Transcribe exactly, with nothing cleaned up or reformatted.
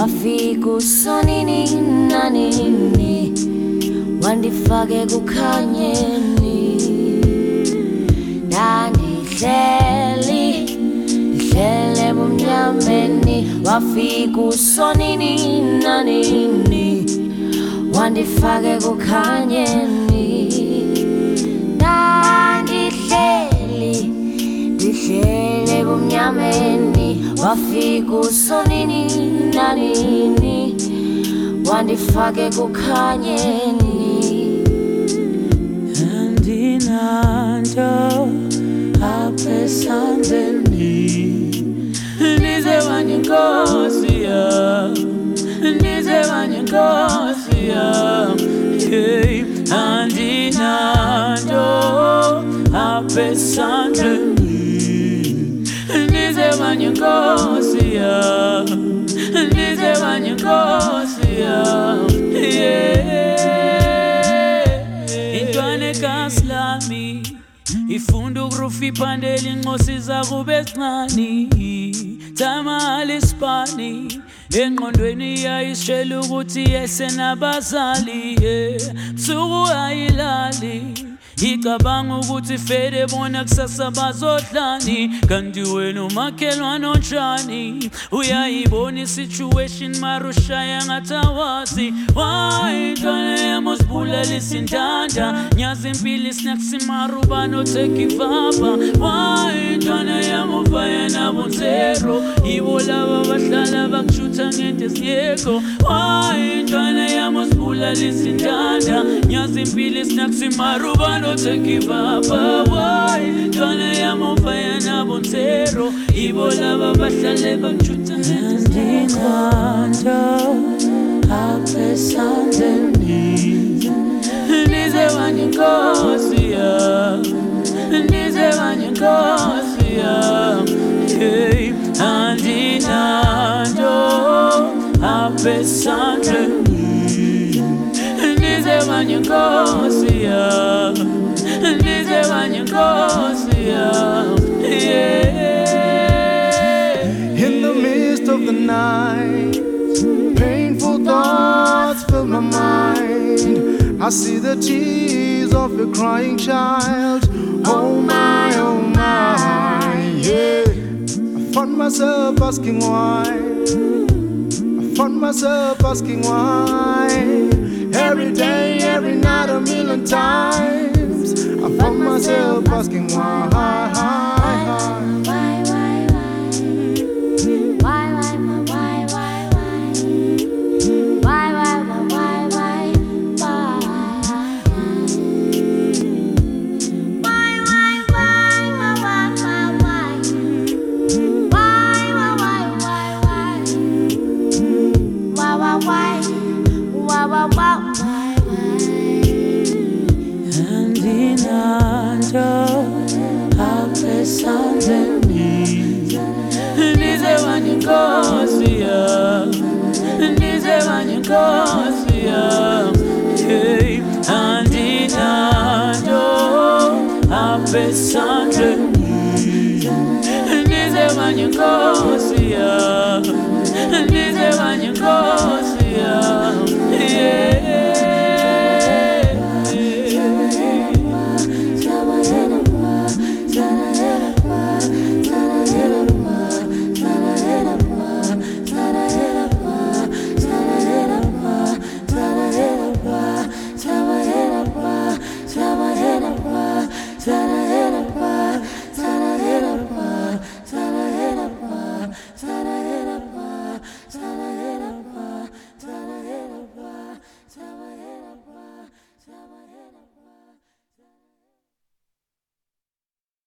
wafika usonini nanini, wandifake kukhanyeni. Ndandihleli ndihlele bumnyameni, wafika usonini nanini, wandifake kukhanyeni. Ndandihleli ndihlele bumnyameni, wafika usonini nanini, wandifake kukhanyeni. Andinanto apha esandleni, ndizebanye Nkosi yam, ndizebanye Nkosi yam. Hey, andinanto apha esandleni, ndizebanye Nkosi yam, ndizebanye Nkosi yam. Intwane kaSlami ifunda ukurufa iphandeli, inqosi zakube ezincane, tamale ispani engqondweni yayisitshela ukuthi yesenabazali. Busuku ayilali icabanga ukuthi fede bona kusasa bazodlani, kanti wena umakhelwane onjani? Uyayibona isituation mara ushaya ngatawazi. Why intwana yami uzibulelisa intanda, nyazi impilo isinakusimara uba notekivapa. Why intwana yami uvaya nabonzero, ibo laba bahlala bakushutha ngento esiyekho. Why intwana yami uzibulelisa intanda, nyazi impilo isinakusimara uba notekivapa. Why intwana yami uvaya nabonzero, ibo laba bahlala bakushutha ngento esiyekho. Apha esandleni, ndizebanye Nkosi yam, ndizebanye Nkosi yam. Hey, andinanto apha esandleni, ndizebanye Nkosi yam, ndizebanye Nkosi yam. In the midst of the night, painful thoughts fill my mind. I see the tears of a crying child. Oh my, oh my, yeah. I found myself asking why. I found myself asking why. Every day, every night, a million times. I found myself asking why. Andinanto apha esandleni, ndizebanye Nkosi yam, ndizebanye Nkosi yam. Hey, andinanto apha esandleni, ndizebanye Nkosi yam, ndizebanye Nkosi yam. Yeah.